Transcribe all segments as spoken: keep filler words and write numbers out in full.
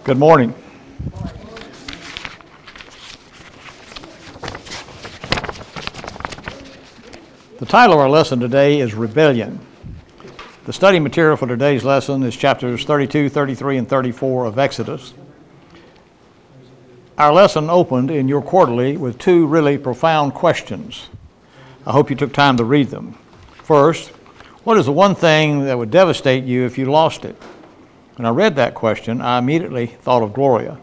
Good morning. The title of our lesson today is Rebellion. The study material for today's lesson is chapters thirty-two, thirty-three, and thirty-four of Exodus. Our lesson opened in your quarterly with two really profound questions. I hope you took time to read them. First, what is the one thing that would devastate you if you lost it? When I read that question, I immediately thought of Gloria.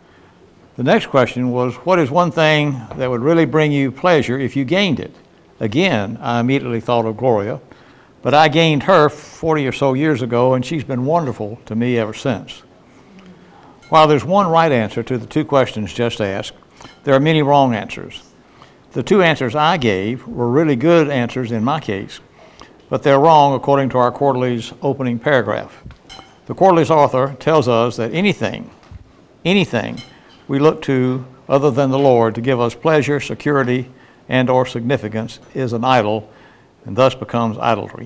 The next question was, what is one thing that would really bring you pleasure if you gained it? Again, I immediately thought of Gloria, but I gained her forty or so years ago, and she's been wonderful to me ever since. While there's one right answer to the two questions just asked, there are many wrong answers. The two answers I gave were really good answers in my case, but they're wrong according to our quarterly's opening paragraph. The quarterly's author tells us that anything, anything we look to other than the Lord to give us pleasure, security, and or significance is an idol and thus becomes idolatry.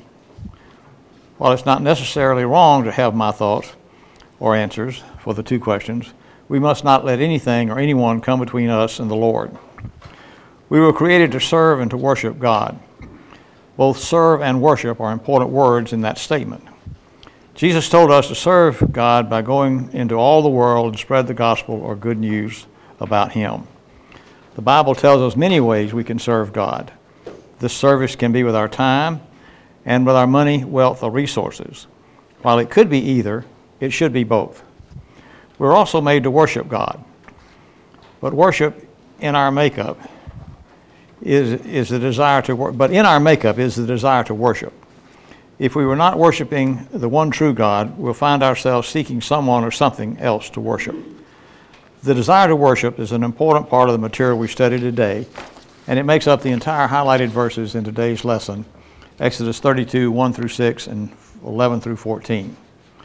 While it's not necessarily wrong to have my thoughts or answers for the two questions, we must not let anything or anyone come between us and the Lord. We were created to serve and to worship God. Both serve and worship are important words in that statement. Jesus told us to serve God by going into all the world and spread the gospel or good news about Him. The Bible tells us many ways we can serve God. This service can be with our time and with our money, wealth, or resources. While it could be either, it should be both. We're also made to worship God. But worship in our makeup is, is the desire to wor- but in our makeup is the desire to worship. If we were not worshiping the one true God, we'll find ourselves seeking someone or something else to worship. The desire to worship is an important part of the material we study today, and it makes up the entire highlighted verses in today's lesson, Exodus thirty-two, one through six, and eleven through fourteen.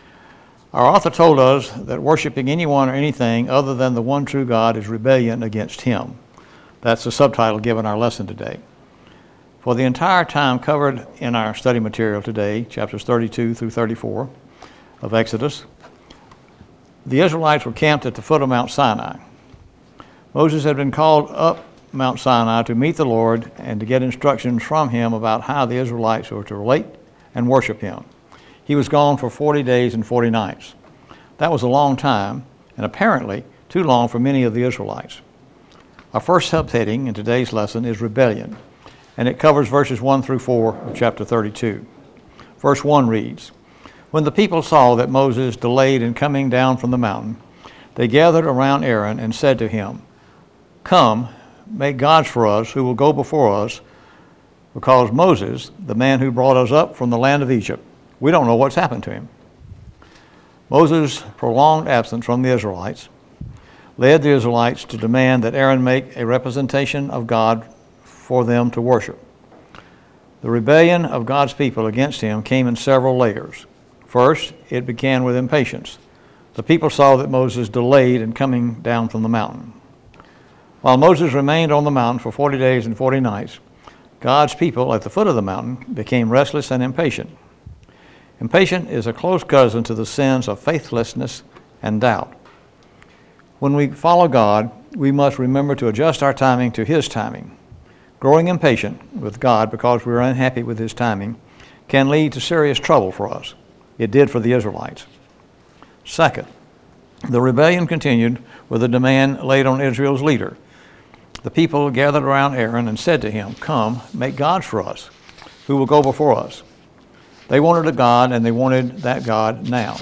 Our author told us that worshiping anyone or anything other than the one true God is rebellion against Him. That's the subtitle given our lesson today. For the entire time covered in our study material today, chapters thirty-two through thirty-four of Exodus, the Israelites were camped at the foot of Mount Sinai. Moses had been called up Mount Sinai to meet the Lord and to get instructions from Him about how the Israelites were to relate and worship Him. He was gone for forty days and forty nights. That was a long time, and apparently too long for many of the Israelites. Our first subheading in today's lesson is rebellion, and it covers verses one through four of chapter thirty-two. Verse one reads, "When the people saw that Moses delayed in coming down from the mountain, they gathered around Aaron and said to him, 'Come, make gods for us who will go before us, because Moses, the man who brought us up from the land of Egypt, we don't know what's happened to him.' Moses' prolonged absence from the Israelites led the Israelites to demand that Aaron make a representation of God for them to worship. The rebellion of God's people against Him came in several layers. First, it began with impatience. The people saw that Moses delayed in coming down from the mountain. While Moses remained on the mountain for forty days and forty nights, God's people at the foot of the mountain became restless and impatient. Impatient is a close cousin to the sins of faithlessness and doubt. When we follow God, we must remember to adjust our timing to His timing. Growing impatient with God because we're unhappy with His timing can lead to serious trouble for us. It did for the Israelites. Second, the rebellion continued with a demand laid on Israel's leader. The people gathered around Aaron and said to him, 'Come, make gods for us, who will go before us.' They wanted a God, and they wanted that God now.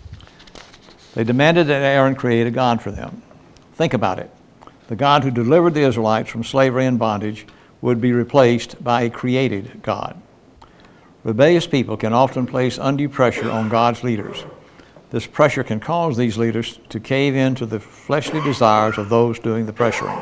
They demanded that Aaron create a God for them. Think about it. The God who delivered the Israelites from slavery and bondage would be replaced by a created God. Rebellious people can often place undue pressure on God's leaders. This pressure can cause these leaders to cave into the fleshly desires of those doing the pressuring.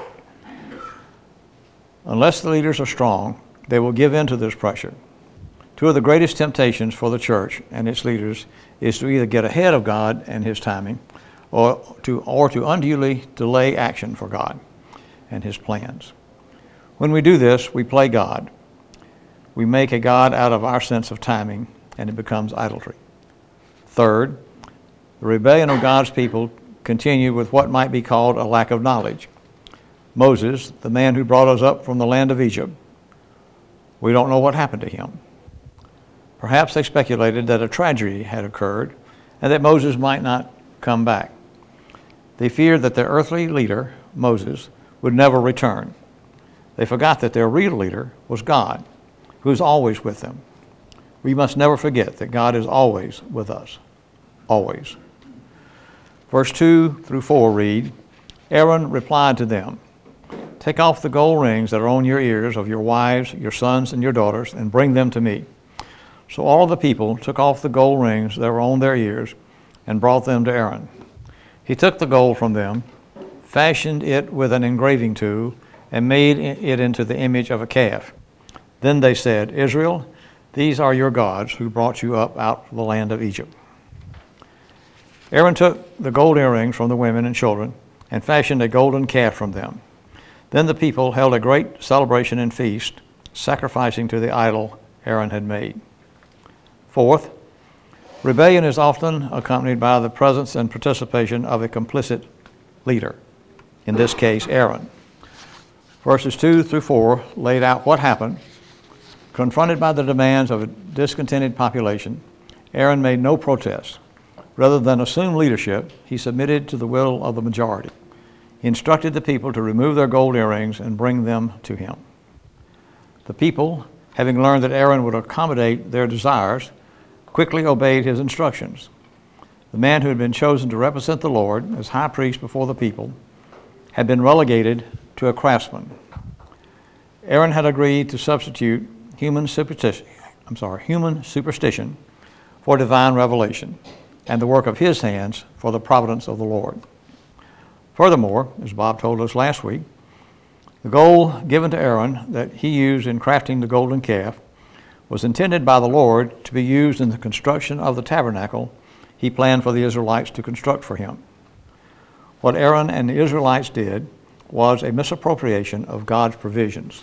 Unless the leaders are strong, they will give in to this pressure. Two of the greatest temptations for the church and its leaders is to either get ahead of God and His timing, or to, or to unduly delay action for God and His plans. When we do this, we play God. We make a God out of our sense of timing, and it becomes idolatry. Third, the rebellion of God's people continued with what might be called a lack of knowledge. Moses, the man who brought us up from the land of Egypt, we don't know what happened to him. Perhaps they speculated that a tragedy had occurred and that Moses might not come back. They feared that their earthly leader, Moses, would never return. They forgot that their real leader was God, who is always with them. We must never forget that God is always with us. Always. Verse two through four read, Aaron replied to them, "Take off the gold rings that are on your ears of your wives, your sons, and your daughters, and bring them to me." So all the people took off the gold rings that were on their ears and brought them to Aaron. He took the gold from them, fashioned it with an engraving tool, and made it into the image of a calf. Then they said, "Israel, these are your gods who brought you up out of the land of Egypt." Aaron took the gold earrings from the women and children and fashioned a golden calf from them. Then the people held a great celebration and feast, sacrificing to the idol Aaron had made. Fourth, rebellion is often accompanied by the presence and participation of a complicit leader, in this case, Aaron. Verses two through four laid out what happened. Confronted by the demands of a discontented population, Aaron made no protest. Rather than assume leadership, he submitted to the will of the majority. He instructed the people to remove their gold earrings and bring them to him. The people, having learned that Aaron would accommodate their desires, quickly obeyed his instructions. The man who had been chosen to represent the Lord as high priest before the people had been relegated to a craftsman. Aaron had agreed to substitute human superstition, I'm sorry, human superstition for divine revelation, and the work of his hands for the providence of the Lord. Furthermore, as Bob told us last week, the gold given to Aaron that he used in crafting the golden calf was intended by the Lord to be used in the construction of the tabernacle he planned for the Israelites to construct for him. What Aaron and the Israelites did was a misappropriation of God's provisions.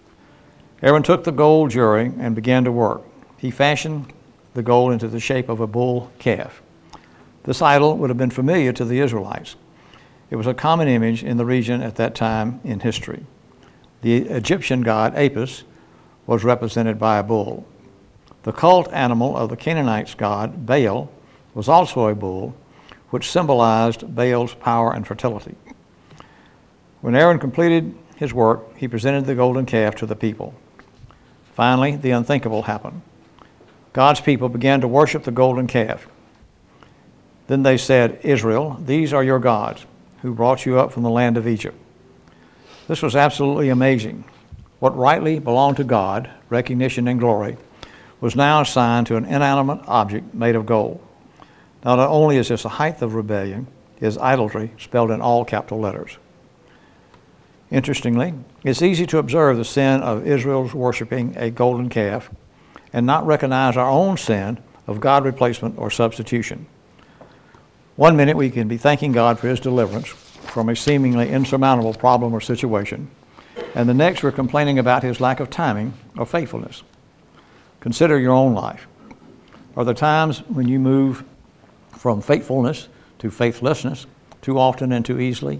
Aaron took the gold jewelry and began to work. He fashioned the gold into the shape of a bull calf. This idol would have been familiar to the Israelites. It was a common image in the region at that time in history. The Egyptian god Apis was represented by a bull. The cult animal of the Canaanites' god Baal was also a bull, which symbolized Baal's power and fertility. When Aaron completed his work, he presented the golden calf to the people. Finally, the unthinkable happened. God's people began to worship the golden calf. Then they said, "Israel, these are your gods, who brought you up from the land of Egypt." This was absolutely amazing. What rightly belonged to God, recognition and glory, was now assigned to an inanimate object made of gold. Not only is this a height of rebellion, it is idolatry spelled in all capital letters. Interestingly, it's easy to observe the sin of Israel's worshiping a golden calf and not recognize our own sin of God replacement or substitution. One minute we can be thanking God for his deliverance from a seemingly insurmountable problem or situation, and the next we're complaining about his lack of timing or faithfulness. Consider your own life. Are there times when you move from faithfulness to faithlessness too often and too easily?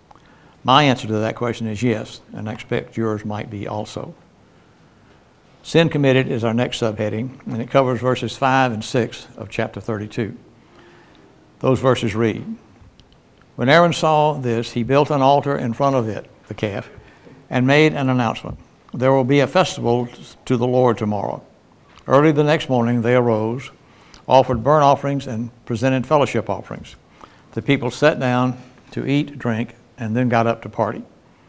My answer to that question is yes, and I expect yours might be also. Sin committed is our next subheading, and it covers verses five and six of chapter thirty-two. Those verses read, "When Aaron saw this, he built an altar in front of it, the calf, and made an announcement. There will be a festival to the Lord tomorrow. Early the next morning they arose, offered burnt offerings, and presented fellowship offerings. The people sat down to eat, drink, and then got up to party."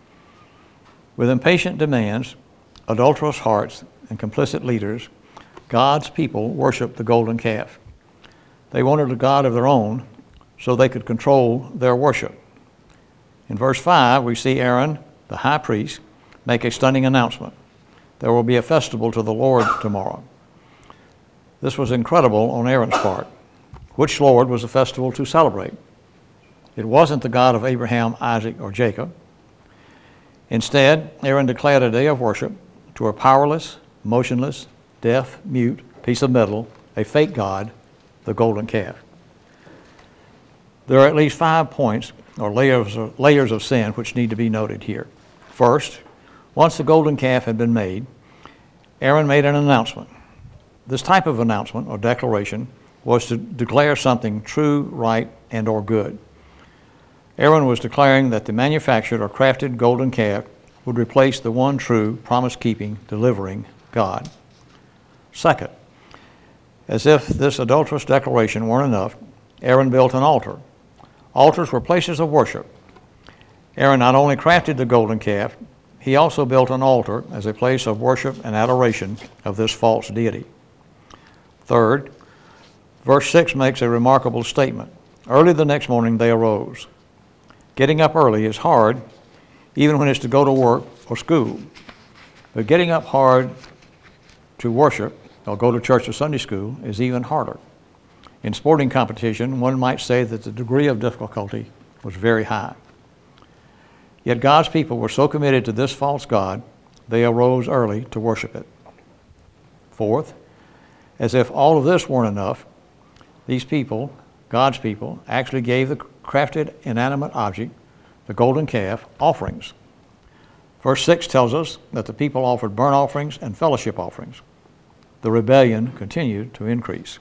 With impatient demands, adulterous hearts, and complicit leaders, God's people worshiped the golden calf. They wanted a God of their own so they could control their worship. In verse five, we see Aaron, the high priest, make a stunning announcement. There will be a festival to the Lord tomorrow. This was incredible on Aaron's part. Which Lord was the festival to celebrate? It wasn't the God of Abraham, Isaac, or Jacob. Instead, Aaron declared a day of worship to a powerless, motionless, deaf, mute piece of metal, a fake God, the golden calf. There are at least five points or layers of, layers of sin which need to be noted here. First, once the golden calf had been made, Aaron made an announcement. This type of announcement or declaration was to declare something true, right, and or good. Aaron was declaring that the manufactured or crafted golden calf would replace the one true, promise-keeping, delivering God. Second, as if this adulterous declaration weren't enough, Aaron built an altar. Altars were places of worship. Aaron not only crafted the golden calf, he also built an altar as a place of worship and adoration of this false deity. Third, verse six makes a remarkable statement. Early the next morning they arose. Getting up early is hard, even when it's to go to work or school. But getting up hard to worship or go to church or Sunday school is even harder. In sporting competition, one might say that the degree of difficulty was very high. Yet God's people were so committed to this false god, they arose early to worship it. Fourth, as if all of this weren't enough, these people, God's people, actually gave the crafted inanimate object, the golden calf, offerings. Verse six tells us that the people offered burnt offerings and fellowship offerings. The rebellion continued to increase.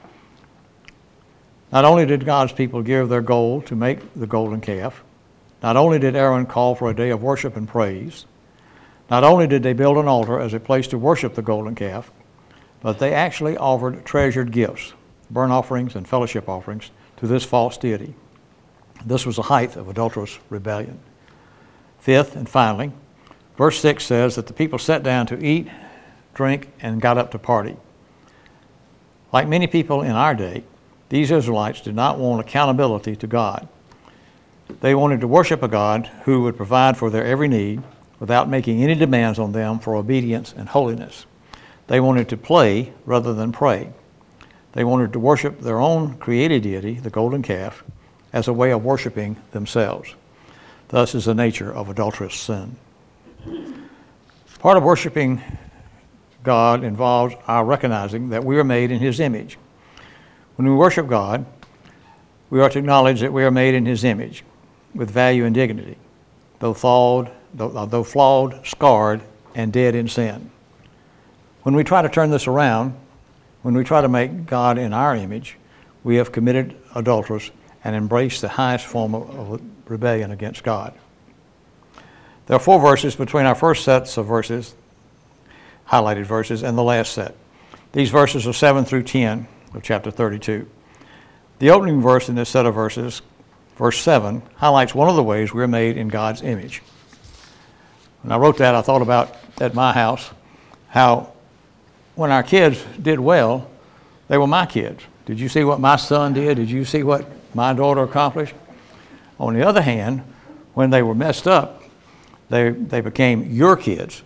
Not only did God's people give their gold to make the golden calf, not only did Aaron call for a day of worship and praise, not only did they build an altar as a place to worship the golden calf, but they actually offered treasured gifts, burnt offerings and fellowship offerings, to this false deity. This was the height of adulterous rebellion. Fifth, and finally, verse six says that the people sat down to eat, drink, and got up to party. Like many people in our day, these Israelites did not want accountability to God. They wanted to worship a God who would provide for their every need without making any demands on them for obedience and holiness. They wanted to play rather than pray. They wanted to worship their own created deity, the golden calf, as a way of worshiping themselves. Thus is the nature of adulterous sin. Part of worshiping God involves our recognizing that we are made in His image. When we worship God, we are to acknowledge that we are made in His image, with value and dignity, though flawed, though, though flawed, scarred, and dead in sin. When we try to turn this around, when we try to make God in our image, we have committed adulteress and embraced the highest form of, of rebellion against God. There are four verses between our first sets of verses, highlighted verses, and the last set. These verses are seven through ten of chapter thirty-two. The opening verse in this set of verses, verse seven, highlights one of the ways we're made in God's image. When I wrote that, I thought about at my house how when our kids did well, they were my kids. Did you see what my son did? Did you see what my daughter accomplished? On the other hand, when they were messed up, they, they became your kids.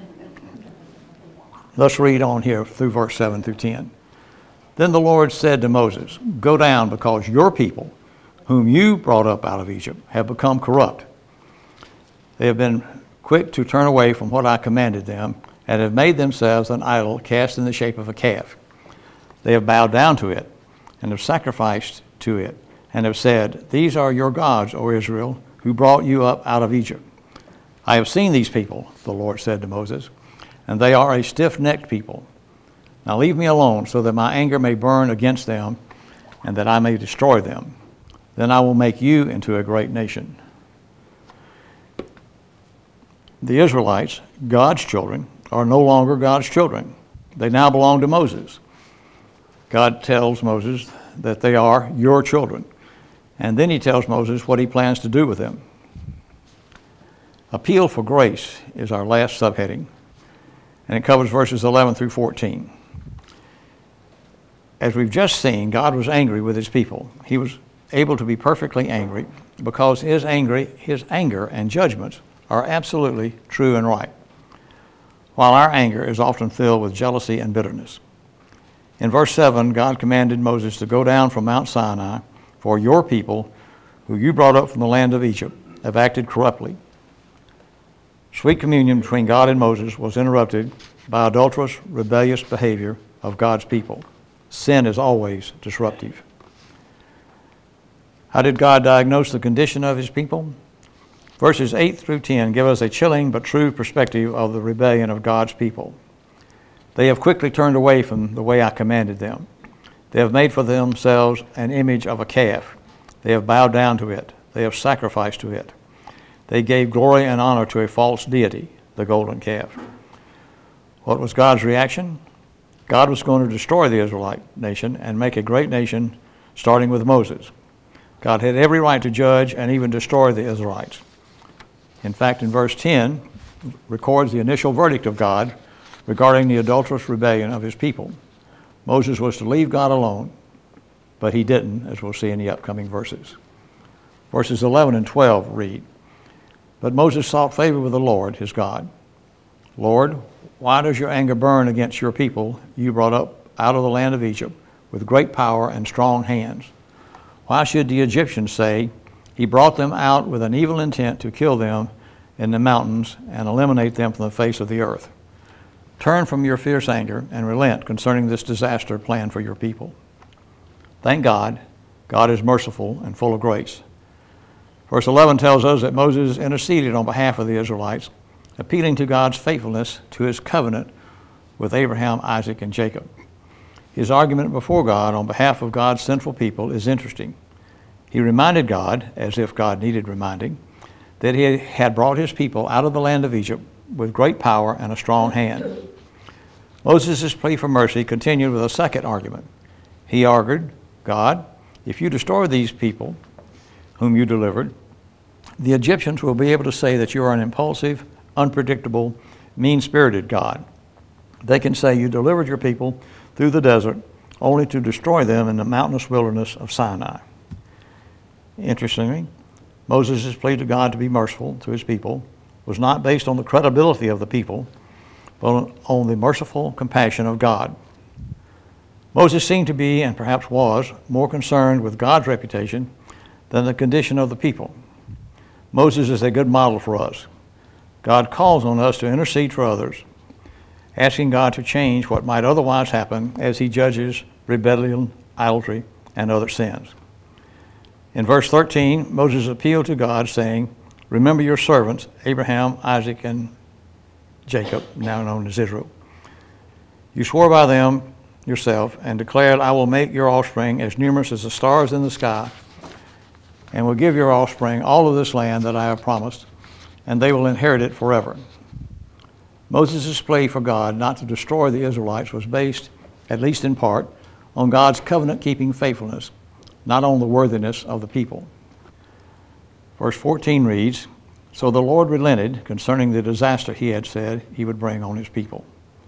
Let's read on here through verse seven through ten. Then the Lord said to Moses, "Go down, because your people, whom you brought up out of Egypt, have become corrupt. They have been quick to turn away from what I commanded them, and have made themselves an idol cast in the shape of a calf. They have bowed down to it, and have sacrificed to it, and have said, 'These are your gods, O Israel, who brought you up out of Egypt.' I have seen these people," the Lord said to Moses, "and they are a stiff-necked people. Now leave me alone, so that my anger may burn against them, and that I may destroy them. Then I will make you into a great nation." The Israelites, God's children, are no longer God's children. They now belong to Moses. God tells Moses that they are your children, and then he tells Moses what he plans to do with them. Appeal for grace is our last subheading, and it covers verses eleven through fourteen. As we've just seen, God was angry with his people. He was able to be perfectly angry because his angry, his anger and judgments are absolutely true and right, while our anger is often filled with jealousy and bitterness. In verse seven, God commanded Moses to go down from Mount Sinai, for your people, who you brought up from the land of Egypt, have acted corruptly. Sweet communion between God and Moses was interrupted by adulterous, rebellious behavior of God's people. Sin is always disruptive. How did God diagnose the condition of his people? Verses eight through ten give us a chilling but true perspective of the rebellion of God's people. They have quickly turned away from the way I commanded them. They have made for themselves an image of a calf. They have bowed down to it. They have sacrificed to it. They gave glory and honor to a false deity, the golden calf. What was God's reaction? God was going to destroy the Israelite nation and make a great nation, starting with Moses. God had every right to judge and even destroy the Israelites. In fact, in verse ten, records the initial verdict of God regarding the adulterous rebellion of his people. Moses was to leave God alone, but he didn't, as we'll see in the upcoming verses. Verses eleven and twelve read, "But Moses sought favor with the Lord, his God. Lord, why does your anger burn against your people you brought up out of the land of Egypt with great power and strong hands? Why should the Egyptians say, he brought them out with an evil intent to kill them in the mountains and eliminate them from the face of the earth? Turn from your fierce anger and relent concerning this disaster planned for your people." Thank God, God is merciful and full of grace. Verse eleven tells us that Moses interceded on behalf of the Israelites, appealing to God's faithfulness to his covenant with Abraham, Isaac, and Jacob. His argument before God on behalf of God's sinful people is interesting. He reminded God, as if God needed reminding, that he had brought his people out of the land of Egypt with great power and a strong hand. Moses' plea for mercy continued with a second argument. He argued, God, if you destroy these people whom you delivered, the Egyptians will be able to say that you are an impulsive, unpredictable, mean-spirited God. They can say you delivered your people through the desert only to destroy them in the mountainous wilderness of Sinai. Interestingly, Moses' plea to God to be merciful to his people was not based on the credibility of the people, but on the merciful compassion of God. Moses seemed to be, and perhaps was, more concerned with God's reputation than the condition of the people. Moses is a good model for us. God calls on us to intercede for others, asking God to change what might otherwise happen as he judges rebellion, idolatry, and other sins. In verse thirteen, Moses appealed to God, saying, remember your servants, Abraham, Isaac, and Jacob, now known as Israel. You swore by them yourself and declared, I will make your offspring as numerous as the stars in the sky, and will give your offspring all of this land that I have promised, and they will inherit it forever. Moses' plea for God not to destroy the Israelites was based, at least in part, on God's covenant-keeping faithfulness, not on the worthiness of the people. Verse fourteen reads, so the Lord relented concerning the disaster he had said he would bring on his people.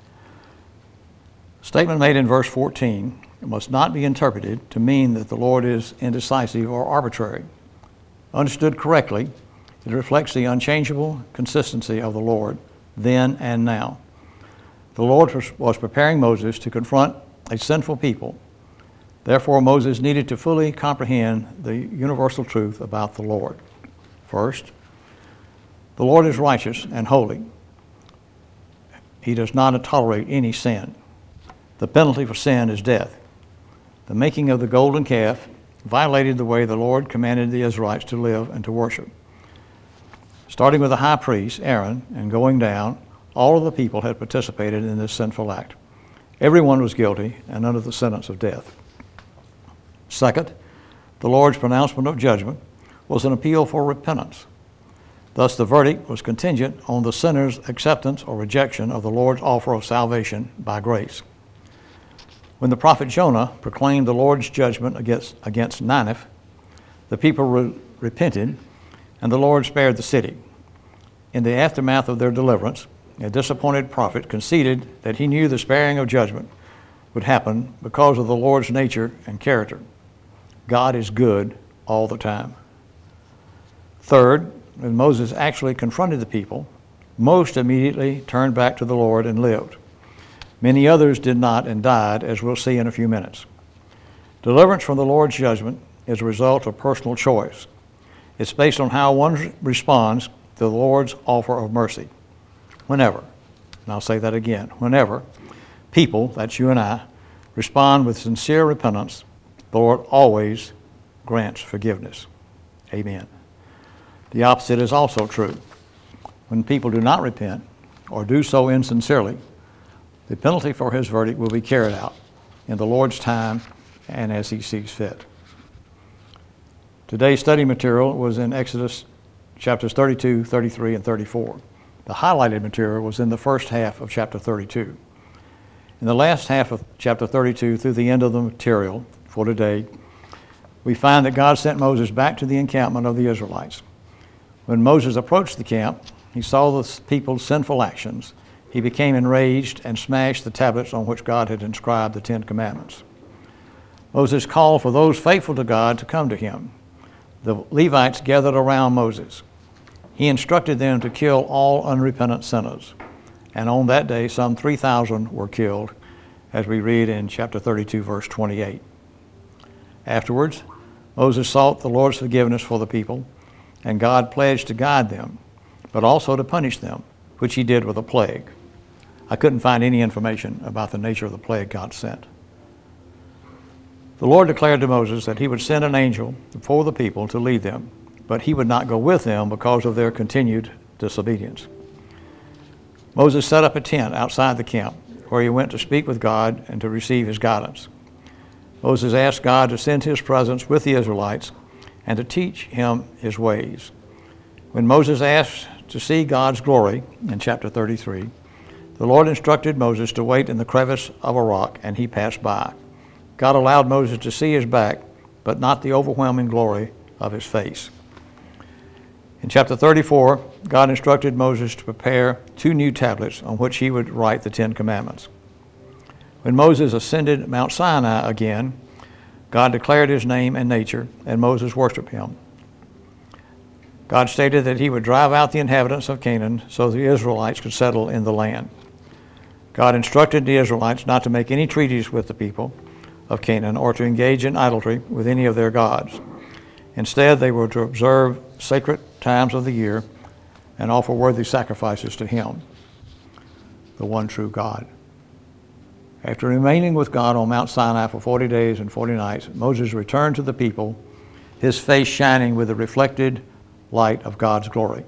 The statement made in verse fourteen must not be interpreted to mean that the Lord is indecisive or arbitrary. Understood correctly, it reflects the unchangeable consistency of the Lord then and now. The Lord was preparing Moses to confront a sinful people. Therefore, Moses needed to fully comprehend the universal truth about the Lord. First, the Lord is righteous and holy. He does not tolerate any sin. The penalty for sin is death. The making of the golden calf violated the way the Lord commanded the Israelites to live and to worship. Starting with the high priest, Aaron, and going down, all of the people had participated in this sinful act. Everyone was guilty and under the sentence of death. Second, the Lord's pronouncement of judgment was an appeal for repentance. Thus, the verdict was contingent on the sinner's acceptance or rejection of the Lord's offer of salvation by grace. When the prophet Jonah proclaimed the Lord's judgment against, against Nineveh, the people re- repented, and the Lord spared the city. In the aftermath of their deliverance, a disappointed prophet conceded that he knew the sparing of judgment would happen because of the Lord's nature and character. God is good all the time. Third, when Moses actually confronted the people, most immediately turned back to the Lord and lived. Many others did not and died, as we'll see in a few minutes. Deliverance from the Lord's judgment is a result of personal choice. It's based on how one responds to the Lord's offer of mercy. Whenever, and I'll say that again, whenever people, that's you and I, respond with sincere repentance, the Lord always grants forgiveness. Amen. The opposite is also true. When people do not repent or do so insincerely, the penalty for his verdict will be carried out in the Lord's time and as he sees fit. Today's study material was in Exodus chapters thirty-two, thirty-three, and thirty-four. The highlighted material was in the first half of chapter thirty-two. In the last half of chapter thirty-two through the end of the material for today, we find that God sent Moses back to the encampment of the Israelites. When Moses approached the camp, he saw the people's sinful actions. He became enraged and smashed the tablets on which God had inscribed the Ten Commandments. Moses called for those faithful to God to come to him. The Levites gathered around Moses. He instructed them to kill all unrepentant sinners. And on that day, some three thousand were killed, as we read in chapter thirty-two, verse twenty-eight. Afterwards, Moses sought the Lord's forgiveness for the people, and God pledged to guide them, but also to punish them, which he did with a plague. I couldn't find any information about the nature of the plague God sent. The Lord declared to Moses that he would send an angel before the people to lead them, but he would not go with them because of their continued disobedience. Moses set up a tent outside the camp where he went to speak with God and to receive his guidance. Moses asked God to send his presence with the Israelites and to teach him his ways. When Moses asked to see God's glory in chapter thirty-three, the Lord instructed Moses to wait in the crevice of a rock, and he passed by. God allowed Moses to see his back, but not the overwhelming glory of his face. In chapter thirty-four, God instructed Moses to prepare two new tablets on which he would write the Ten Commandments. When Moses ascended Mount Sinai again, God declared his name and nature, and Moses worshiped him. God stated that he would drive out the inhabitants of Canaan so the Israelites could settle in the land. God instructed the Israelites not to make any treaties with the people of Canaan or to engage in idolatry with any of their gods. Instead, they were to observe sacred times of the year and offer worthy sacrifices to him, the one true God. After remaining with God on Mount Sinai for forty days and forty nights, Moses returned to the people, his face shining with the reflected light of God's glory.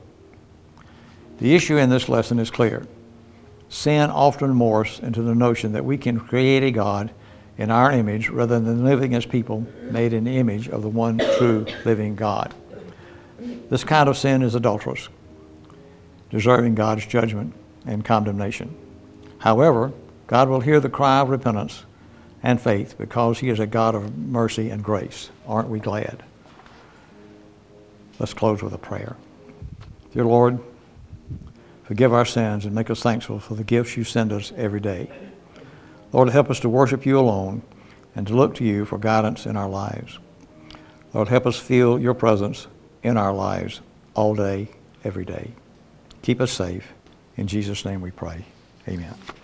The issue in this lesson is clear. Sin often morphs into the notion that we can create a God in our image rather than living as people made in the image of the one true living God. This kind of sin is adulterous, deserving God's judgment and condemnation. However, God will hear the cry of repentance and faith because he is a God of mercy and grace. Aren't we glad? Let's close with a prayer. Dear Lord, forgive our sins and make us thankful for the gifts you send us every day. Lord, help us to worship you alone and to look to you for guidance in our lives. Lord, help us feel your presence in our lives all day, every day. Keep us safe. In Jesus' name we pray. Amen.